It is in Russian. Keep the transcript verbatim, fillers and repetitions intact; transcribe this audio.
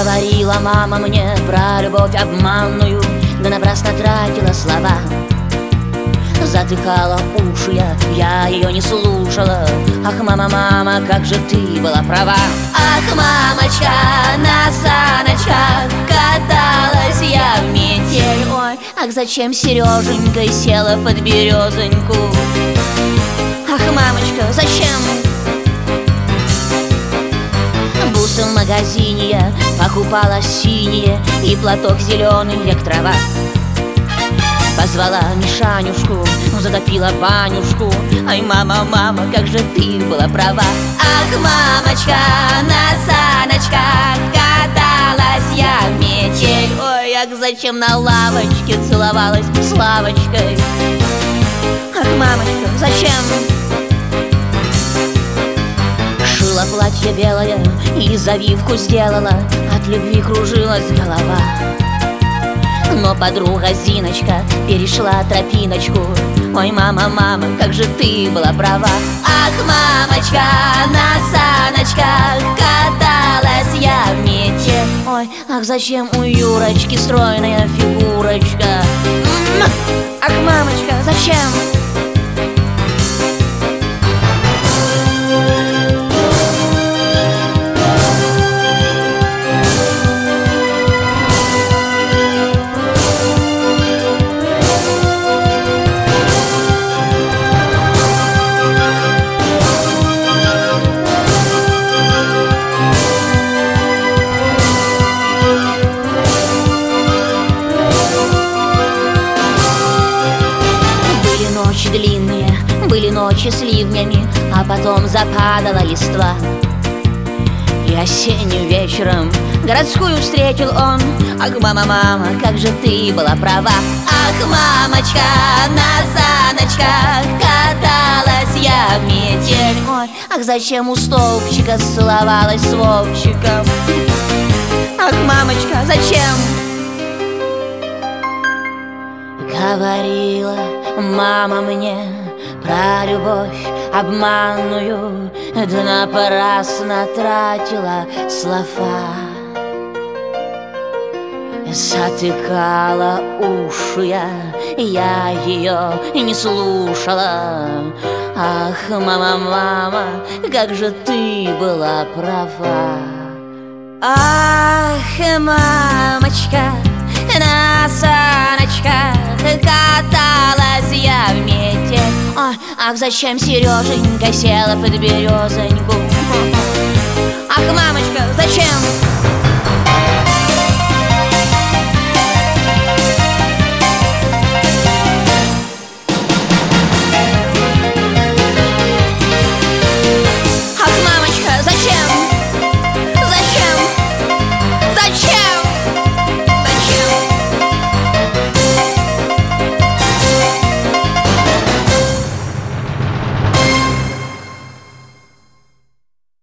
Говорила мама мне про любовь обманную, да напрасно тратила слова. Затыкала уши я, я ее не слушала. Ах, мама, мама, как же ты была права. Ах, мамочка, на саночках каталась я в метель. Ой, ах, зачем Сереженька села под березоньку? Ах, мамочка, зачем? Бусы в магазине я покупала синие, и платок зеленый, як трава. Позвала Мишанюшку, затопила банюшку. Ай, мама, мама, как же ты была права. Ах, мамочка, на саночках каталась я в метель. Ой, ах, зачем на лавочке целовалась с Лавочкой? Ах, мамочка, зачем? Шила платье белое и завивку сделала, от любви кружилась голова. Но подруга Зиночка перешла тропиночку. Ой, мама, мама, как же ты была права. Ах, мамочка, на саночках каталась я в метель. Ой, ах, зачем у Юрочки стройная фигурочка? Ах, мамочка, зачем? Длинные были ночи с ливнями, а потом западала листва. И осенним вечером городскую встретил он. Ах, мама, мама, как же ты была права. Ах, мамочка, на саночках каталась я в метель. Ой, ах, зачем у столбчика целовалась с Вовчиком? Ах, мамочка, зачем? Говорила мама мне про любовь обманную, да напрасно тратила слова. Затыкала уши я, я ее не слушала. Ах, мама, мама, как же ты была права. Ах, мамочка, на саночках каталась я в метель. Ой, ах, зачем Сереженька села под березоньку? Ах, мамочка, зачем?